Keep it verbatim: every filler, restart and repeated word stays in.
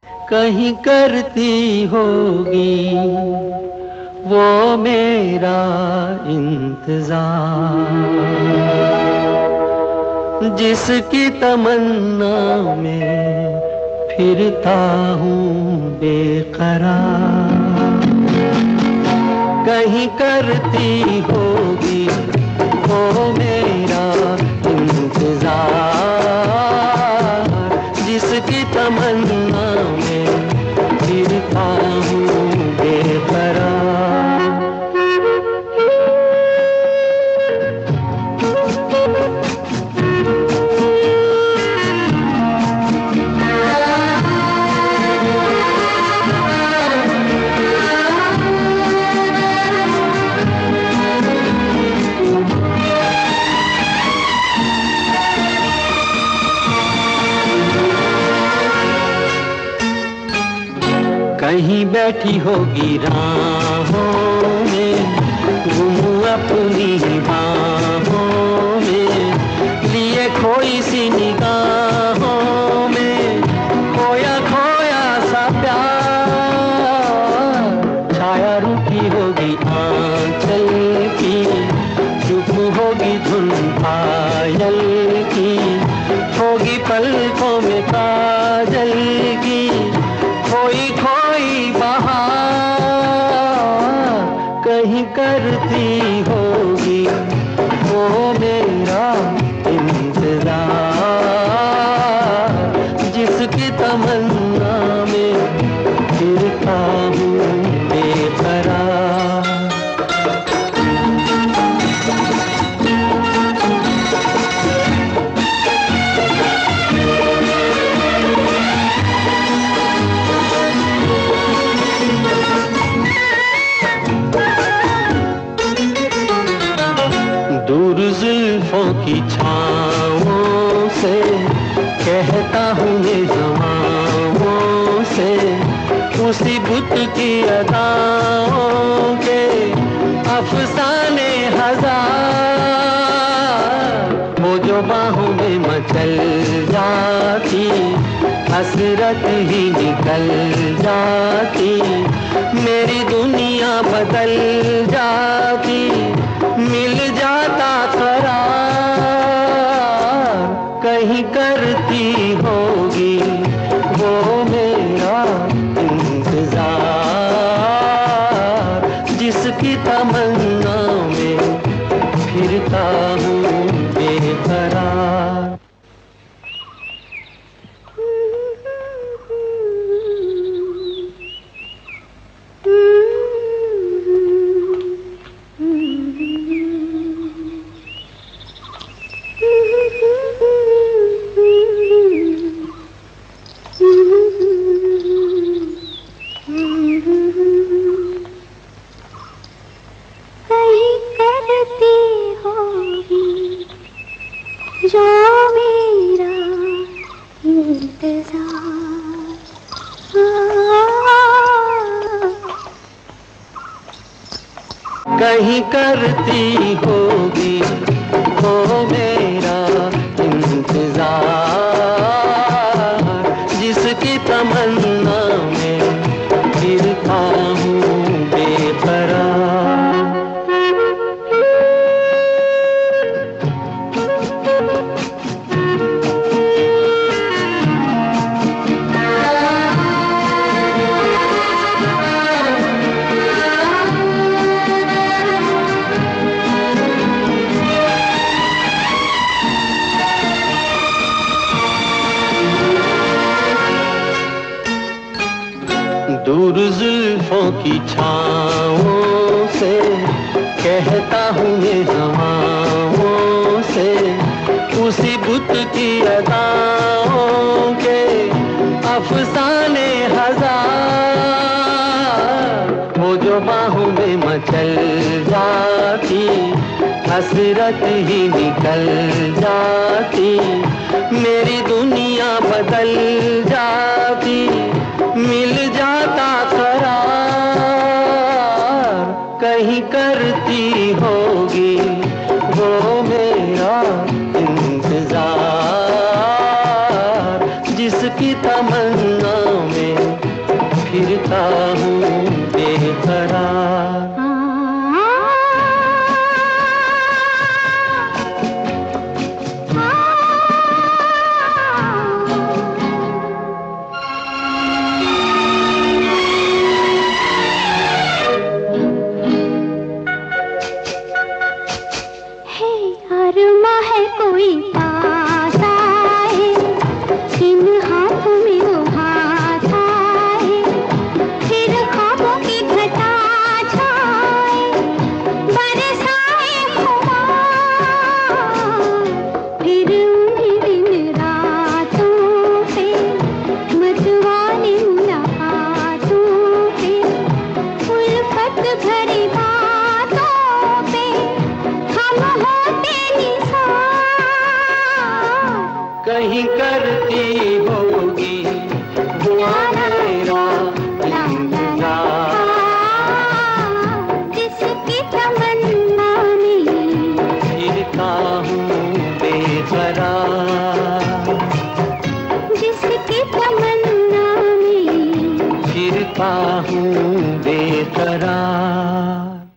कहीं करती होगी वो मेरा इंतजार, जिसकी तमन्ना में फिरता हूँ बेकरार। कहीं करती होगी वो मेरा इंतजार, जिसकी तमन्ना में फिरता हूँ बेकरार। कहीं बैठी होगी राहों में, गुम अपनी बाहों में, लिए खोई सी निगाहों में, खोया खोया सा प्यार। छाया रूठी होगी आंचल की, चुप होगी धुन पायल की, होगी पलकों में काजल की, खोई खोई बहार। कहीं करती होगी वो मेरा इंतजार, जिसकी तमन्ना में फिरता हूँ बेकरार। दूर जुल्फों की छाँवों से कहता हूँ ये हवाओं से, उसी बुत की अदाओं के अफसाने हजार। वो जो बाहों में मचल जाती, हसरत ही निकल जाती, मेरी दुनिया बदल जाती, मिल जाता करार। कहीं करती होगी वो मेरा इंतजार, जिसकी तमन्ना में फिरता हूँ बेकरार। कहीं करती होगी जो मेरा इंतजार। कहीं करती होगी वो मेरा इंतजार, जिसकी तमन्ना में फिरता हूँ बेकरार। दूर जुल्फों की छाँवों से कहता हूँ ये हवाओं से, उसी बुत की अदाओं के अफसाने हजार। वो जो बाहों में मचल जाती, हसरत ही निकल जाती, मेरी दुनिया बदल जाती, मिल जाता करार। कहीं करती होगी वो मेरा इंतजार, जिसकी तमन्ना तमन्ना में फिरता हूँ बेकरार। अरमा है कोई पास आए, इन हाथों में वो हाथ आए, फिर ख्वाबों की घटा छाए, बरसाए खुमार, फिर उन्हीं दिन रातों पे मतवाले मुलाकातों पे, उल्फत भरी बातों पे हम होते कहीं करती होगी दुआ मेरा इंतजार, जिसकी तमन्ना में फिरता हूँ बेकरार, जिसकी तमन्ना में फिरता हूँ बेकरार।